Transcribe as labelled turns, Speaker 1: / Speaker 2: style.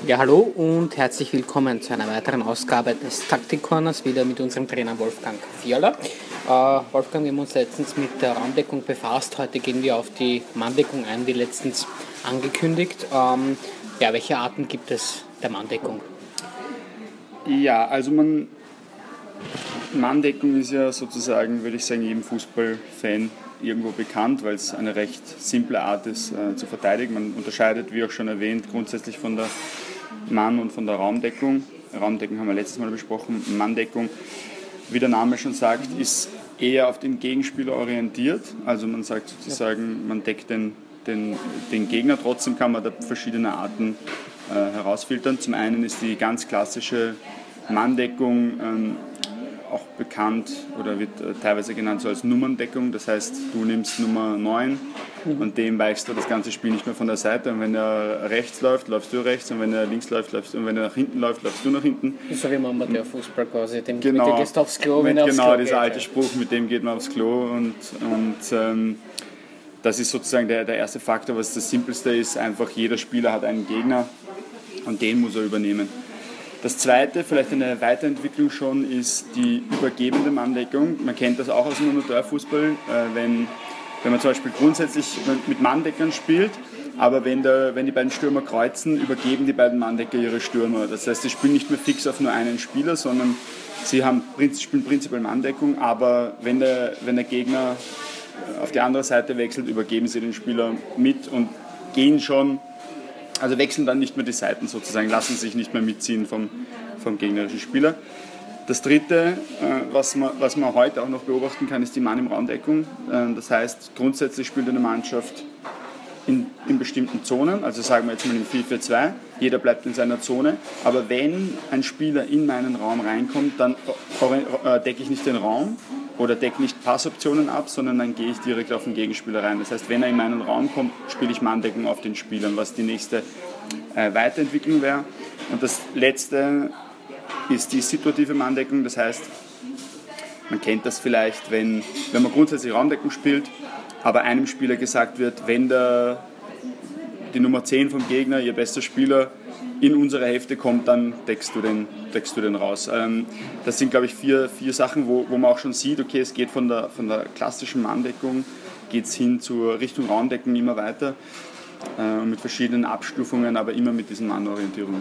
Speaker 1: Ja, hallo und herzlich willkommen zu einer weiteren Ausgabe des Taktik-Corners, wieder mit unserem Trainer Wolfgang Fiala. Wolfgang, wir haben uns letztens mit der Raumdeckung befasst. Heute gehen wir auf die Manndeckung ein, wie letztens angekündigt. Welche Arten gibt es der Manndeckung?
Speaker 2: Ja, also Manndeckung ist ja sozusagen, würde ich sagen, jedem Fußballfan irgendwo bekannt, weil es eine recht simple Art ist zu verteidigen. Man unterscheidet, wie auch schon erwähnt, grundsätzlich von der Mann- und von der Raumdeckung. Raumdeckung haben wir letztes Mal besprochen. Manndeckung, wie der Name schon sagt, ist eher auf den Gegenspieler orientiert. Also man sagt sozusagen, man deckt den Gegner. Trotzdem kann man da verschiedene Arten herausfiltern. Zum einen ist die ganz klassische Manndeckung auch bekannt oder wird teilweise genannt so als Nummerndeckung. Das heißt, du nimmst Nummer 9 und dem weichst du das ganze Spiel nicht mehr von der Seite. Und wenn er rechts läuft, läufst du rechts. Und wenn er links läuft, läufst du. Und wenn er nach hinten läuft, läufst du nach hinten.
Speaker 1: So wie man bei der Fußball quasi, mit dem
Speaker 2: genau,
Speaker 1: gehst du aufs Klo, wenn er aufs Klo
Speaker 2: genau,
Speaker 1: geht.
Speaker 2: dieser alte Spruch, mit dem geht man aufs Klo. Und das ist sozusagen der erste Faktor. Was das Simpelste ist, einfach jeder Spieler hat einen Gegner und den muss er übernehmen. Das zweite, vielleicht eine Weiterentwicklung schon, ist die übergebende Manndeckung. Man kennt das auch aus dem Amateurfußball, wenn man zum Beispiel grundsätzlich mit Manndeckern spielt, aber wenn die beiden Stürmer kreuzen, übergeben die beiden Manndecker ihre Stürmer. Das heißt, sie spielen nicht mehr fix auf nur einen Spieler, sondern sie spielen prinzipiell Manndeckung, aber wenn der Gegner auf die andere Seite wechselt, übergeben sie den Spieler mit und gehen schon. Also wechseln dann nicht mehr die Seiten sozusagen, lassen sich nicht mehr mitziehen vom gegnerischen Spieler. Das dritte, was man heute auch noch beobachten kann, ist die Mann- im Raumdeckung. Das heißt, grundsätzlich spielt eine Mannschaft in bestimmten Zonen, also sagen wir jetzt mal im 4-4-2, jeder bleibt in seiner Zone, aber wenn ein Spieler in meinen Raum reinkommt, dann decke ich nicht den Raum oder decke nicht Passoptionen ab, sondern dann gehe ich direkt auf den Gegenspieler rein. Das heißt, wenn er in meinen Raum kommt, spiele ich Manndeckung auf den Spielern, was die nächste Weiterentwicklung wäre. Und das letzte ist die situative Manndeckung, das heißt, man kennt das vielleicht, wenn man grundsätzlich Raumdeckung spielt, aber einem Spieler gesagt wird, wenn die Nummer 10 vom Gegner, ihr bester Spieler, in unsere Hälfte kommt, dann deckst du den raus. Das sind, glaube ich, vier Sachen, wo man auch schon sieht, okay, es geht von der klassischen Manndeckung, geht es hin zur Richtung Raumdeckung immer weiter, mit verschiedenen Abstufungen, aber immer mit diesen Mannorientierungen.